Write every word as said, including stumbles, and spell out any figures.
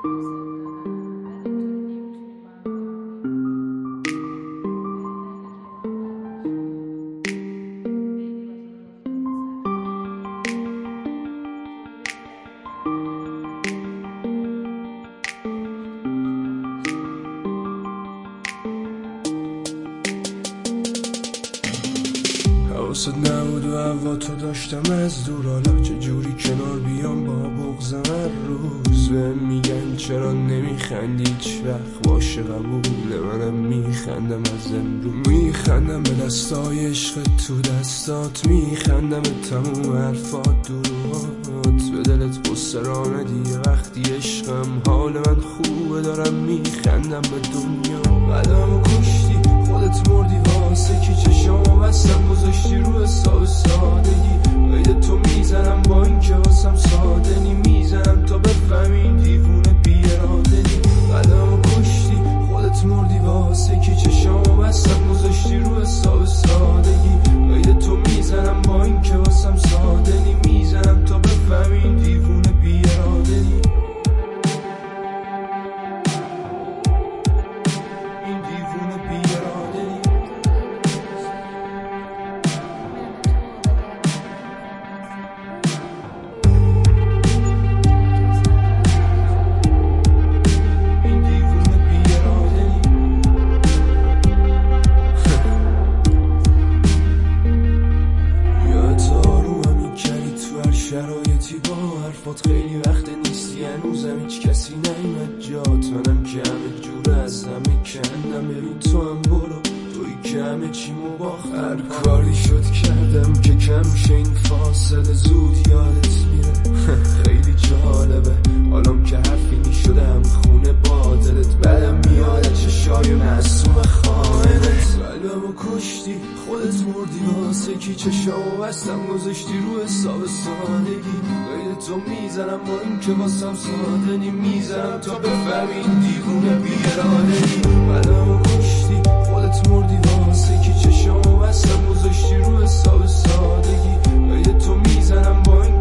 حواست نبود و هوا تو داشتم از دور، حالا چجوری کنار بیام با بغضم هر روز. بهم میگن چرا نمیخندی هیچ وقت، باشه قبوله منم میخندم از امروز. میخندم به دستای عشق تو دستات، میخندم به تموم حرفات دروهات. به دلت قصه را ندیه وقتی عشقم، حال من خوبه دارم میخندم به دنیا. قدمو کشتی خودت مردی واسه کی، چشامو بستم گذاشتی رو حساب سادگی. قید تو میزنم با اینکه واسم ساده نی، میزنم تا بفهمی دیوونه بی اراده نی. قدمو کشتی خودت مردی واسه کی، چشامو بستم گذاشتی رو حساب سادگی. قید تو میزنم با اینکه واسم ساده نی، میزنم تا بفهمی دیوونه بی اراده نی. این دیوونه بی اراده نی. شرایطی با حرفات خیلی وقت نیستی، هنوزم هیچ کسی نیمد جات. منم که همه جور از همه کندم، ببین تو هم برو توی که همه چیمو باخت. هر کاری شد کردم که کم شه این فاصله، زود یادت میره. خیلی جالبه حالام که حرفی نیشدم خونه با دلت، بعدم میاد چشای معصوم خائنت. قلبمو کشتی خودت مردی واسه کی، چشامو بستم گذاشتی رو حساب سادگی. قید تو میزنم با این که واسم ساده نی، میزنم تا بفهمی این دیوونه بی اراده نی. قلبمو کشتی خودت مردی واسه کی، چشامو بستم گذاشتی رو حساب سادگی. قید تو میزنم با این